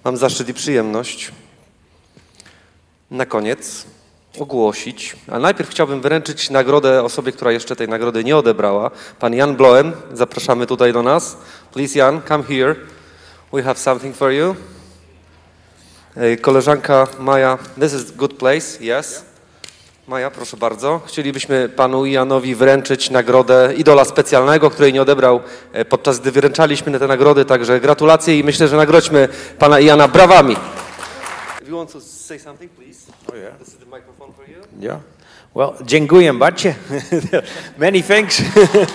Mam zaszczyt i przyjemność na koniec ogłosić, a najpierw chciałbym wręczyć nagrodę osobie, która jeszcze tej nagrody nie odebrała. Pan Jan Bloem, zapraszamy tutaj do nas. Please Jan, come here. We have something for you. Koleżanka Maja, this is good place, yes. Maja, proszę bardzo. Chcielibyśmy panu Janowi wręczyć nagrodę idola specjalnego, której nie odebrał podczas gdy wręczaliśmy te nagrody, także gratulacje i myślę, że nagrodźmy pana Jana brawami. If you want to say something, please. Oh yeah. This is the microphone for you. Yeah. Well, dziękuję bardzo. Many thanks.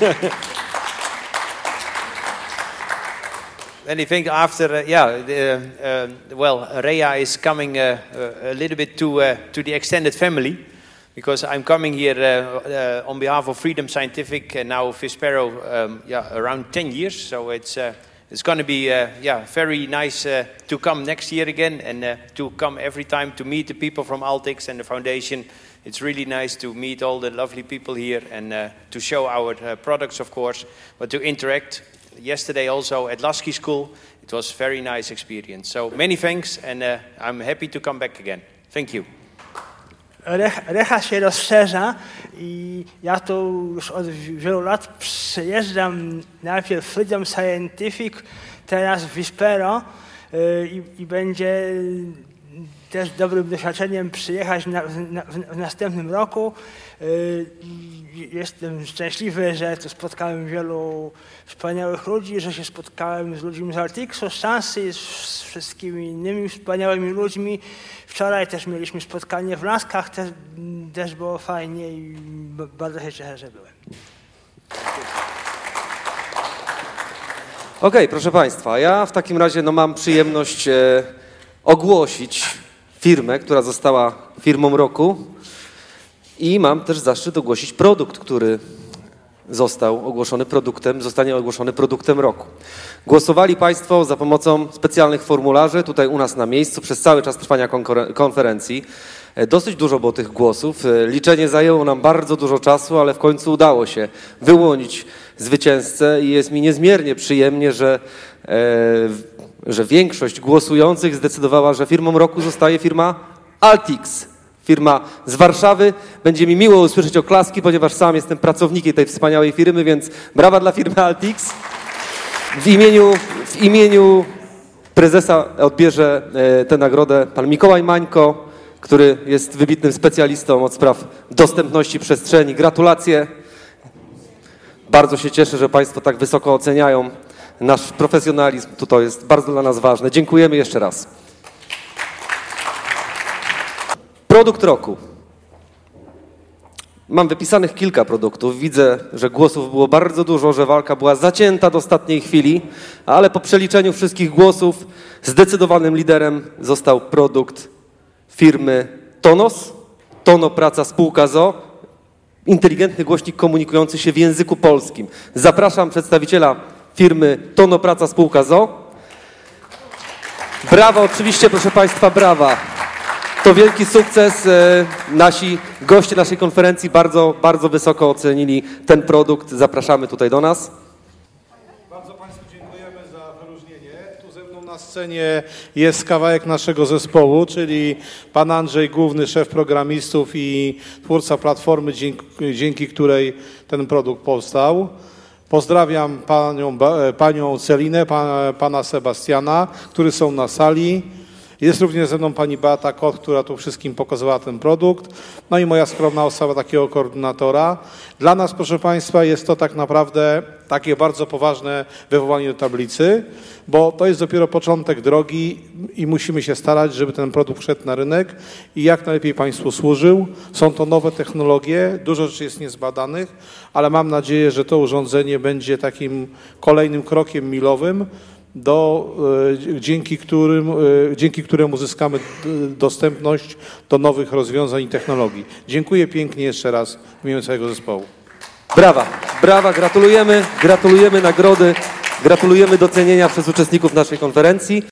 Many thanks. After, well, Rhea is coming a little bit to the extended family, because I'm coming here on behalf of Freedom Scientific and now Vispero, around 10 years. So it's going to be very nice to come next year again and to come every time to meet the people from Altix and the foundation. It's really nice to meet all the lovely people here and to show our products, of course, but to interact. Yesterday also at Lasky School, it was a very nice experience. So many thanks and I'm happy to come back again. Thank you. Recha się rozszerza i ja tu już od wielu lat przyjeżdżam, najpierw Freedom Scientific, teraz Vispero i będzie też dobrym doświadczeniem przyjechać w następnym roku. Jestem szczęśliwy, że tu spotkałem wielu wspaniałych ludzi, że się spotkałem z ludźmi z Altixu, z Szansy, z wszystkimi innymi wspaniałymi ludźmi. Wczoraj też mieliśmy spotkanie w Laskach, też było fajnie i bardzo się cieszę, że byłem. Okej, proszę państwa, ja w takim razie mam przyjemność ogłosić firmę, która została firmą roku i mam też zaszczyt ogłosić produkt, który zostanie ogłoszony produktem roku. Głosowali państwo za pomocą specjalnych formularzy tutaj u nas na miejscu przez cały czas trwania konferencji. Dosyć dużo było tych głosów. Liczenie zajęło nam bardzo dużo czasu, ale w końcu udało się wyłonić zwycięzcę i jest mi niezmiernie przyjemnie, że większość głosujących zdecydowała, że firmą roku zostaje firma Altix. Firma z Warszawy. Będzie mi miło usłyszeć oklaski, ponieważ sam jestem pracownikiem tej wspaniałej firmy, więc brawa dla firmy Altix. W imieniu prezesa odbierze tę nagrodę pan Mikołaj Mańko, który jest wybitnym specjalistą od spraw dostępności przestrzeni. Gratulacje. Bardzo się cieszę, że państwo tak wysoko oceniają nasz profesjonalizm. To jest bardzo dla nas ważne. Dziękujemy jeszcze raz. Produkt roku. Mam wypisanych kilka produktów. Widzę, że głosów było bardzo dużo, że walka była zacięta do ostatniej chwili, ale po przeliczeniu wszystkich głosów zdecydowanym liderem został produkt firmy Tonos. Tono Praca Spółka z o.o. Inteligentny głośnik komunikujący się w języku polskim. Zapraszam przedstawiciela firmy Tono Praca Spółka z o.o. Brawa, oczywiście, proszę państwa, brawa. To wielki sukces. Nasi goście naszej konferencji bardzo, bardzo wysoko ocenili ten produkt. Zapraszamy tutaj do nas. Bardzo państwu dziękujemy za wyróżnienie. Tu ze mną na scenie jest kawałek naszego zespołu, czyli pan Andrzej, główny szef programistów i twórca platformy, dzięki której ten produkt powstał. Pozdrawiam panią Celinę, pana Sebastiana, którzy są na sali. Jest również ze mną pani Beata Kot, która tu wszystkim pokazywała ten produkt. No i moja skromna osoba takiego koordynatora. Dla nas, proszę państwa, jest to tak naprawdę takie bardzo poważne wywołanie do tablicy, bo to jest dopiero początek drogi i musimy się starać, żeby ten produkt wszedł na rynek i jak najlepiej państwu służył. Są to nowe technologie, dużo rzeczy jest niezbadanych, ale mam nadzieję, że to urządzenie będzie takim kolejnym krokiem milowym, dzięki któremu uzyskamy dostępność do nowych rozwiązań i technologii. Dziękuję pięknie jeszcze raz w imieniu całego zespołu. Brawa, gratulujemy nagrody, gratulujemy docenienia przez uczestników naszej konferencji.